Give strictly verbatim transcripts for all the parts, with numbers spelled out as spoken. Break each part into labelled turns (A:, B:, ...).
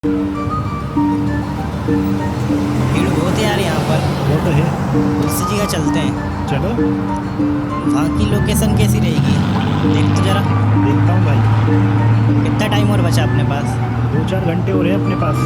A: भीड़ बहुत है यार यहाँ पर।
B: वो तो है।
A: दूसरी जगह चलते हैं।
B: चलो
A: वहाँ की लोकेशन कैसी रहेगी देख तो जरा।
B: देखता हूँ भाई।
A: कितना टाइम और बचा अपने पास?
B: दो चार घंटे हो रहे हैं अपने पास।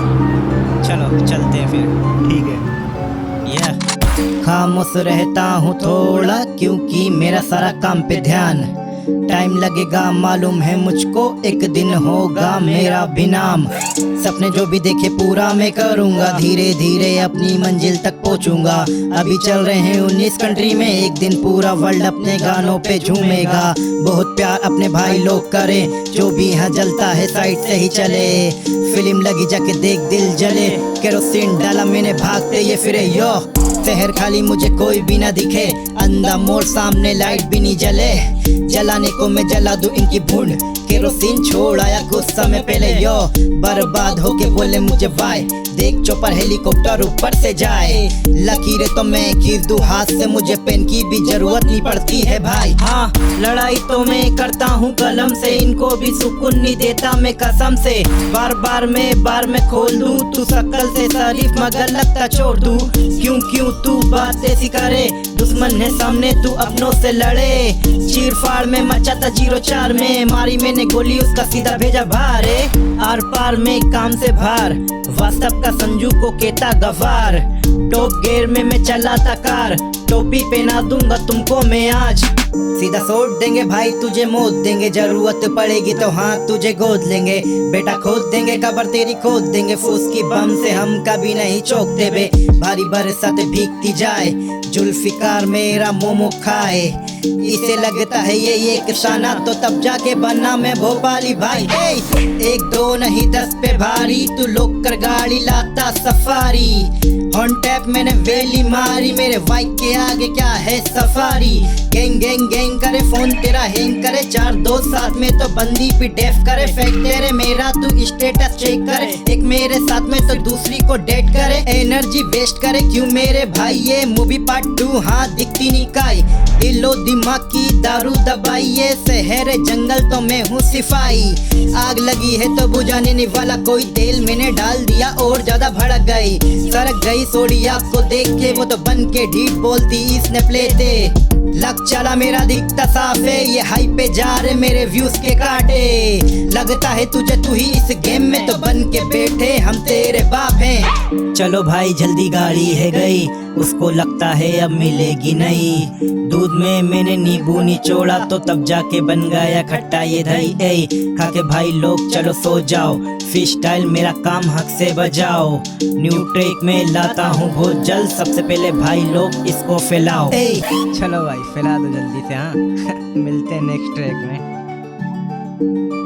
A: चलो चलते हैं फिर।
B: ठीक है।
A: यह खामोश रहता हूँ थोड़ा क्योंकि मेरा सारा काम पे ध्यान। टाइम लगेगा मालूम है मुझको, एक दिन होगा मेरा भी नाम। सपने जो भी देखे पूरा मैं करूँगा, धीरे धीरे अपनी मंजिल तक पहुँचूंगा। अभी चल रहे हैं उन्नीस कंट्री में, एक दिन पूरा वर्ल्ड अपने गानों पे झूमेगा। बहुत प्यार अपने भाई लोग करें, जो भी यहाँ जलता है साइड से ही चले। फिल्म लगी जाके देख दिल जले, केरोसिन डाला मैंने भागते ये फिरे यो। शहर खाली मुझे कोई भी ना दिखे, अंधा मोड़ सामने लाइट भी नहीं जले। जलाने को मैं जला दूं इनकी भूंड, केरोसिन छोड़ आया कुछ समय पहले यो। बर्बाद होके बोले मुझे बाय, देख चौपर हेलीकॉप्टर ऊपर से जाए। लकीरें तो मैं गिर दूं हाथ से, मुझे पेन की भी जरूरत नहीं पड़ती है भाई। हाँ लड़ाई तो मैं करता हूँ कलम से, इनको भी सुकून नहीं देता मैं कसम से। बार बार मैं बार में खोल दूं, तू शक्ल से शरीफ मगर लगता छोड़ दूं। क्यों क्यों तू बात ऐसी करे, दुश्मन है सामने तू अपनों से लड़े। चीर फाड़ में मचा था जीरो चार में, मारी मैंने गोली उसका सीधा भेजा भारे। आर पार में काम से भार, वास्तव का संजू को कहता गवार। टॉप गेयर में मैं चला था कार, टोपी पहना दूंगा तुमको मैं आज। सीधा सोच देंगे भाई तुझे मौत देंगे, जरूरत पड़ेगी तो हाँ तुझे गोद लेंगे। बेटा खोद देंगे कबर तेरी खोद देंगे, फूस की बम से हम कभी नहीं चौकते बे। भारी बरसात भीगती जाए, जुल्फिकार मेरा मोमो खाए। इसे लगता है ये एक शाना, तो तब जाके बनना मैं भोपाली भाई। ए, एक दो नहीं दस पे भारी, तू लोग कर गाड़ी लाता सफारी। ऑन टैप मैंने वेली मारी, मेरे बाइक के आगे क्या है सफारी। गैंग गैंग गैंग करे फोन तेरा हैंग करे, चार दोस्त साथ में तो बंदी पे डेफ करे। फेंक तेरे मेरा तू स्टेटस चेक करे, एक मेरे साथ में तो दूसरी को डेट करे। एनर्जी वेस्ट करे क्यों मेरे भाई, ये मूवी पार्ट टू हाँ दिखती नहीं काई। दिलो दिमाग की दारू दबाइए, शहर जंगल तो मैं हूँ सिपाही। आग लगी है तो बुझाने नहीं वाला कोई, तेल मैंने डाल दिया और ज्यादा भड़क गई। सड़क गई सोड़ी आपको देख के, वो तो बन के ढीठ बोलती इसने प्ले दे। लग चला मेरा दिखता साफ है, ये हाई पे जा रहे मेरे व्यूज के कांटे। लगता है तुझे तू ही इस गेम में, तो बन के बैठे हम तेरे बाप हैं। चलो भाई जल्दी गाड़ी है गई, उसको लगता है अब मिलेगी नहीं। दूध में मैंने नींबू निचोड़ा, तो तब जाके बन गया खट्टा ये दही। ए खा के भाई लोग चलो सो जाओ, फिश स्टाइल मेरा काम हक से बजाओ। न्यू ट्रैक में लाता हूँ बहुत जल्द, सबसे पहले भाई लोग इसको फैलाओ। ए चलो भाई फैला दो जल्दी से। हाँ मिलते हैं नेक्स्ट ट्रैक में।